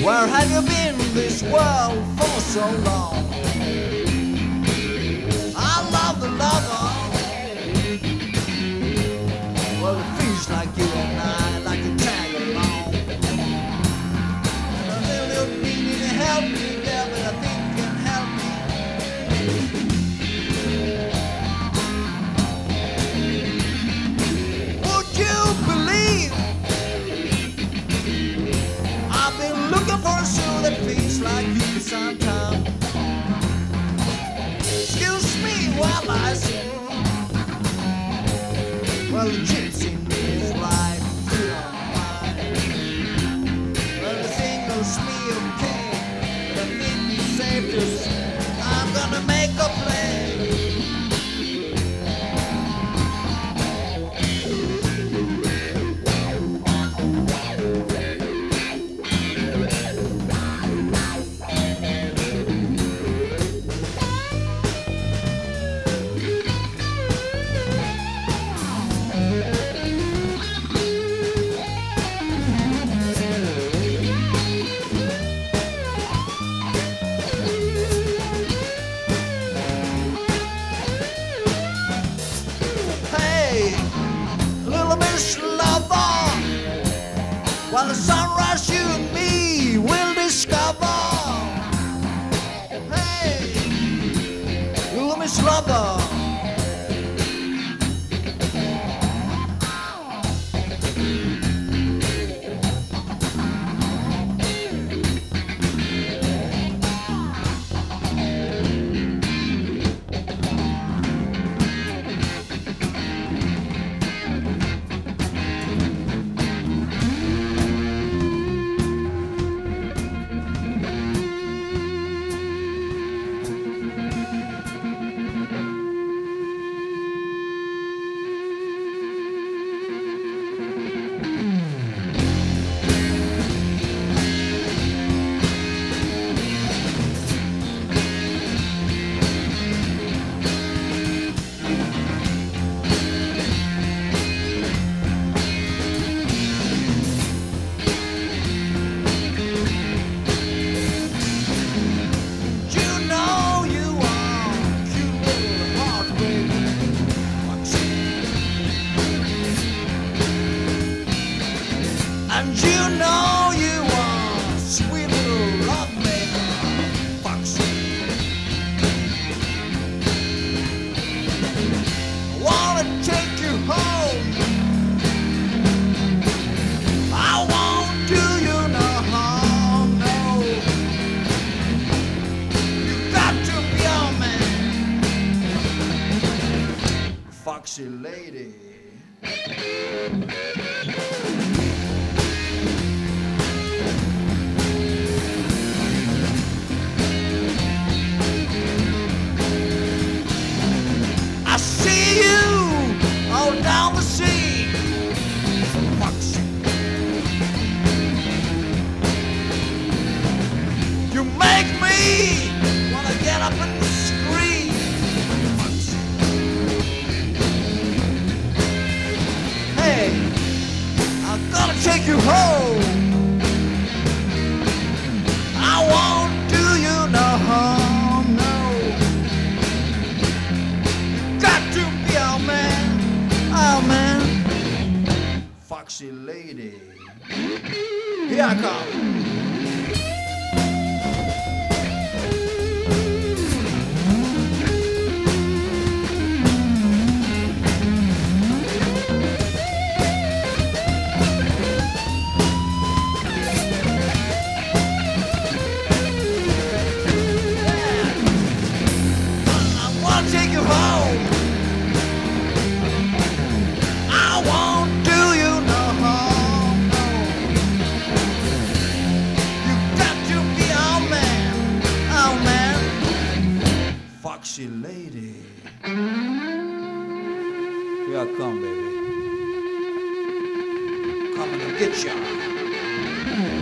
Where have you been this world for so long? I love the lover. Well, it feels like you and I like to tag along. A little need to help me, yeah, but I think can help me. Would you believe I've been looking for a shoe that feels like you sometime? Excuse me while I sing. Well, the gypsy in me is right, you don't mind. Well, the singles me okay, but I think it's safe to say I'm gonna make a play. Little Miss Lover, while the sunrise you and me will discover. Hey, little Miss Lover. And you know you are sweet little love maker, Foxy. I wanna take you home. I won't do you no harm, no. You got to be our man, Foxy lady. I see you all down the sea, Foxy. You make me wanna get up and scream, Foxy. Hey, I'm gonna take you home. I won't do you no harm, no. Got to be our man, Foxy lady. Here I come. Take you home. I won't do you no harm, no. You got to be our man, Foxy lady. Here I come, baby. Coming to get ya.